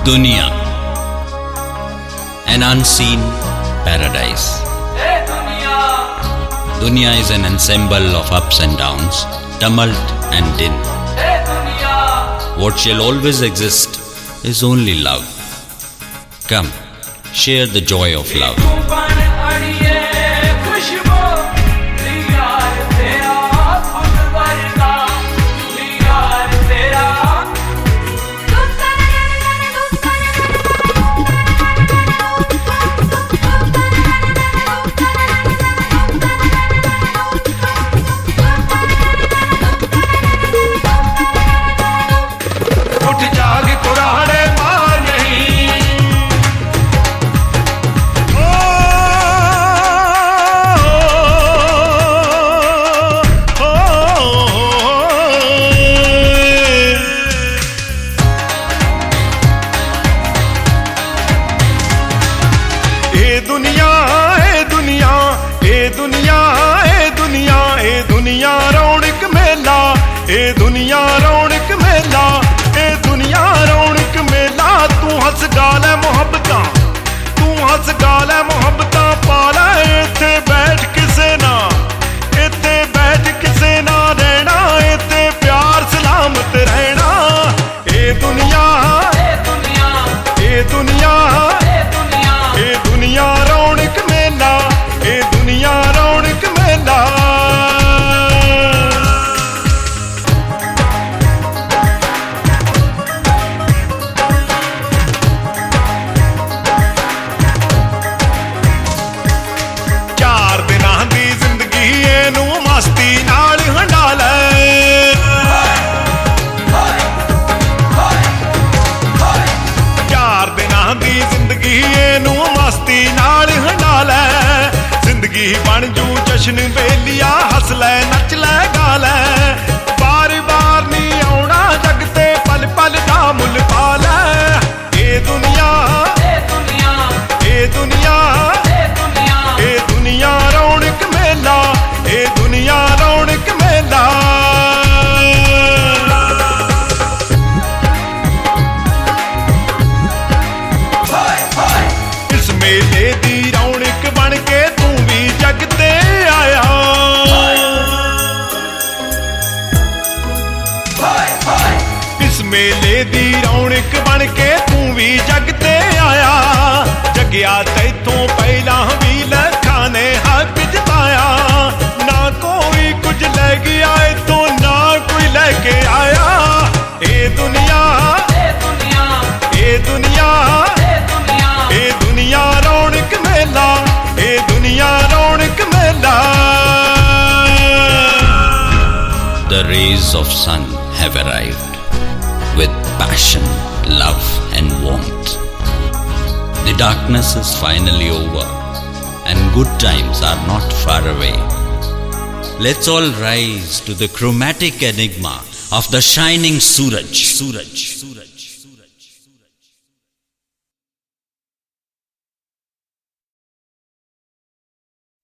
Dunya, an unseen paradise. Dunya is an ensemble of ups and downs, tumult and din. What shall always exist is only love. Come, share the joy of love. दुनिया रौनक मेला, ए दुनिया रौनक मेला, ए दुनिया रौनक मेला। तू हंस गाल मुहब्बतां, तू हंस गाल मुहब्बतां पाला। इत्थे बैठ किसे ना, इत्थे बैठ किसे ना रहना, इत्थे प्यार सलामत रहना। ए दुनिया, ए दुनिया, ए दुनिया, ए दुनिया रौनक मेला, ए दुनिया रौनक मेला। मस्ती नाल हंडाल, चार दिनां दी जिंदगी नू मस्ती नाल हंडाल। जिंदगी बन जू जश्न बेलिया, हस लै नच लै गा लै। बार बार नी आउणा जग ते, पल पल दा मुल पा लै। ए दुनिया, ए दुनिया, ए दुनिया, ए दुनिया, ए दुनिया रौनक मेला, ए दुनिया रौनक मेला। इस मेले दी रौनक बन के तू भी जग ते आया। इस मेले दी रौनक बन के तू भी जग ते आया। जगिया तैथों पहला भी लखां ने हक जताया। ना कोई कुछ ले गया तो ना कोई लेके आया। ए दुनिया, ए दुनिया, ए दुनिया, ए दुनिया, ए दुनिया रौनक मेला, ए दुनिया रौनक मेला। The rays of sun have arrived with passion, love and warmth. The darkness is finally over and good times are not far away. Let's all rise to the chromatic enigma of the shining Suraj.